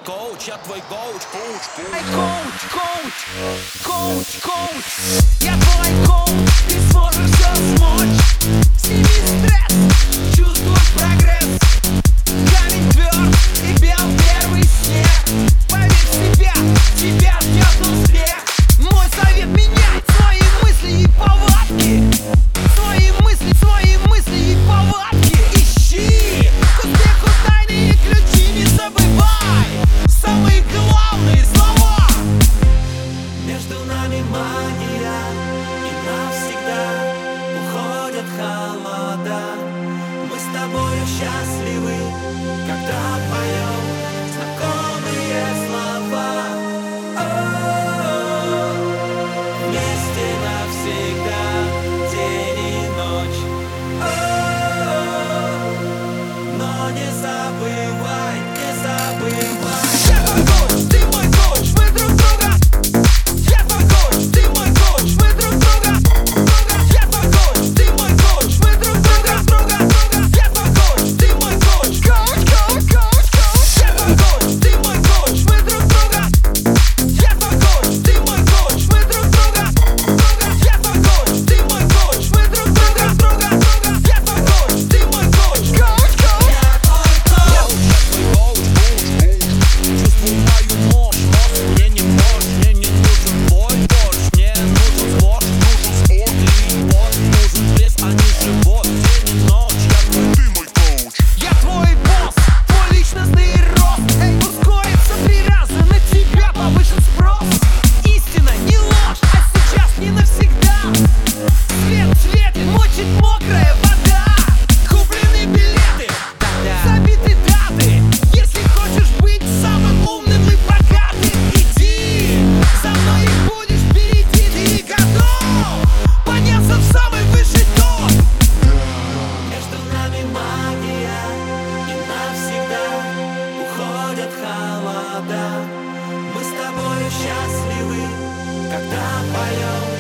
коуч, я твой коуч, коуч, Коуч, я твой коуч, ты сможешь все смочь. Сними стресс, чувствуешь прогресс. Камень тверд и бел первый снег. Поверь в себя, тебя ждет успех. Мой совет: меняй свои мысли и повадки. Свои мысли и повадки. Ищи к успеху тайные ключи, не забывай самые главные слова. Между нами магия, и навсегда уходят холода. Мы с тобою счастливы, когда поем знакомые слова. О-о-о. Вместе навсегда, день и ночь. О-о-о. Но не забывай, не забывай. Я твой коуч, ты мой коуч, мы друг друга. Я твой коуч, ты мой коуч, мы друг друга. Я твой коуч, ты мой коуч, мы друг друга. Я твой коуч, ты мой коуч, коуч. Я твой коуч, ты мой коуч, мы друг друга. Я твой коуч, ты мой коуч, мы друг друга. Я твой коуч, ты мой коуч, мы друг друга. Я твой коуч, ты мой коуч, коуч. чувствуй мою мощь, мне не можешь, мне не нужен твой борщ, мне нужен спорт, нужен спорт и вот нужен лес, а не живот, день и ночь, я твой, ты мой коуч. Я твой босс, твой личностный рост. Ускорится 3 раза, на тебя повышен спрос. Истина, не ложь, а сейчас не навсегда. Свет светит, мочит мокрая вода. Куплены билеты, забиты даты. Если хочешь быть самым умным и богатым, иди за мной и будешь впереди. Ты готов подняться в самый высший топ. Между нами магия, и навсегда уходят холода. Мы с тобою счастливы, когда поем